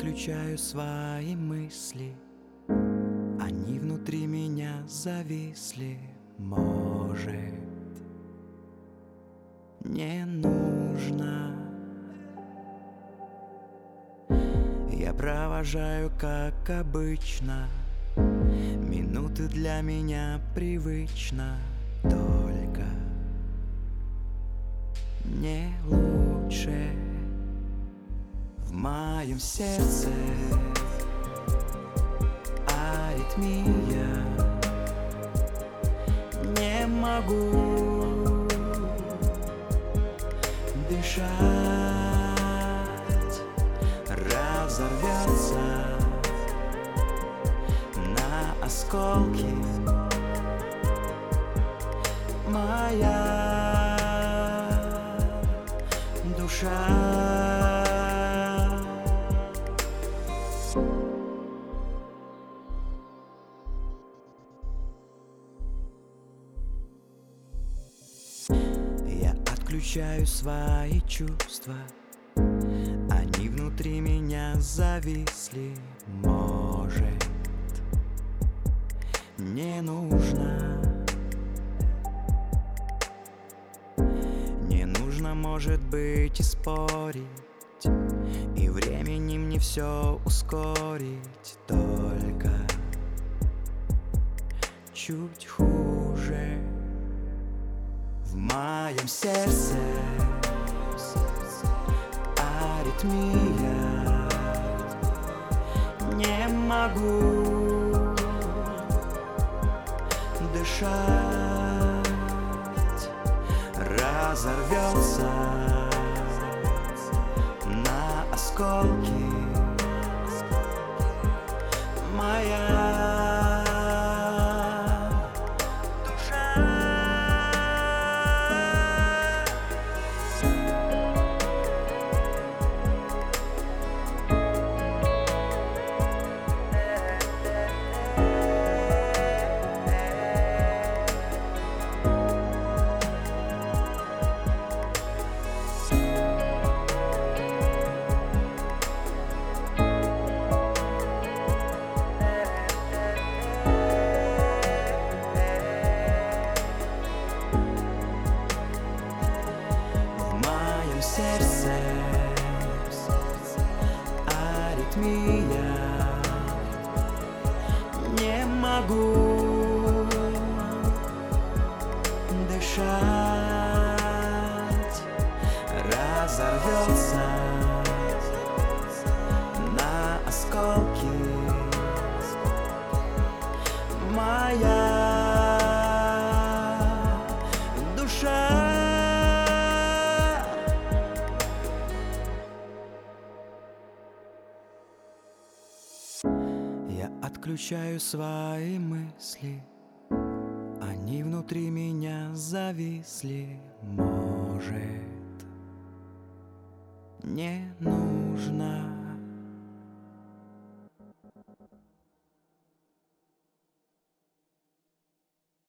отключаю свои мысли, они внутри меня зависли. Может, не нужно. Я провожаю, как обычно, минуты для меня привычно. Только не лучше. В моем сердце аритмия. Не могу дышать. Разорвется на осколки моя душа. Я отключаю свои чувства, они внутри меня зависли. Может, не нужно. Не нужно, может быть, и спорить, и временем не все ускорить. Только чуть хуже. В моем сердце аритмия. Не могу дышать. Разорвется на осколки моя. Сердце аритмия. Не могу дышать. Разорвется на осколки моя душа. Я отключаю свои мысли, они внутри меня зависли. Может, не нужно.